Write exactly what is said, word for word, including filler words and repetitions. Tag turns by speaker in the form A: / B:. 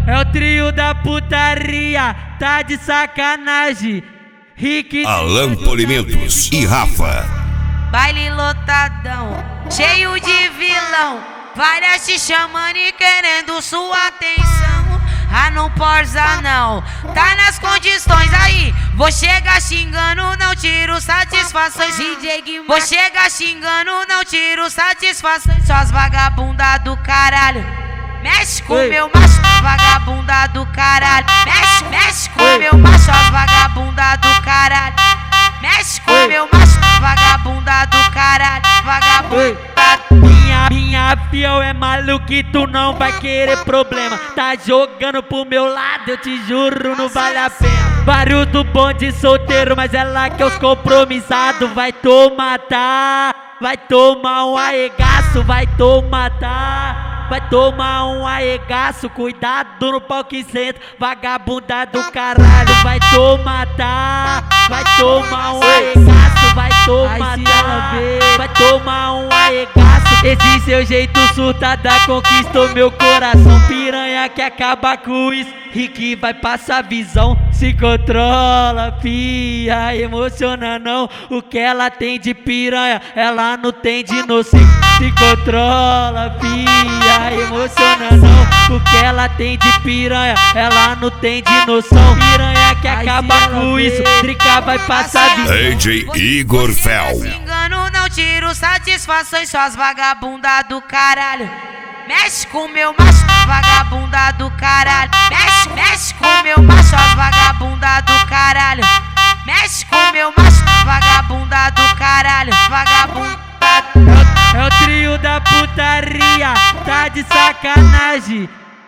A: É o trio da putaria, tá de sacanagem. Rick,
B: Alan Polimentos e Rafa.
C: Baile lotadão, cheio de vilão, várias te chamando e querendo sua atenção. Ah, não porza não, tá nas condições aí. Vou chegar xingando, não tiro satisfações. D J Guimar. Vou chegar xingando, não tiro satisfações. Só as vagabunda do caralho, mexe com
A: Oi.
C: meu macho, vagabunda do caralho. Mexe, mexe com
A: Oi.
C: meu macho, as vagabunda do caralho. Mexe com
A: Oi.
C: meu macho, vagabunda do caralho. Vagabunda.
A: Minha, minha fiel é maluquito, não vai querer problema. Tá jogando pro meu lado, eu te juro, não vale a pena. Vários do bonde solteiro, mas é lá que os compromissados vai tomar, tá? Vai tomar um arregaço, vai tomar, tá? Vai tomar um arregaço, cuidado no pau que senta, vagabunda do caralho, vai tomar, tá? Vai tomar um arregaço, vai tomar, tá? Vai tomar um arregaço. Esse seu jeito surtada conquistou meu coração. Piranha que acaba com isso, Rick vai passar visão. Se controla, fia, emociona não. O que ela tem de piranha, ela não tem de noção. Se controla, fia, emociona não. O que ela tem de piranha, ela não tem de noção. Piranha que acaba com isso, Drica vai passar visão.
B: D J Igor Fel.
C: Xingando, não tiro satisfações, só as vagabunda do caralho. Mexe com meu macho, vagabunda do caralho. Mexe, mexe com meu macho, as vagabunda do caralho. Mexe com meu macho, vagabunda do caralho. Vagabunda.
A: É o trio da putaria, tá de sacanagem.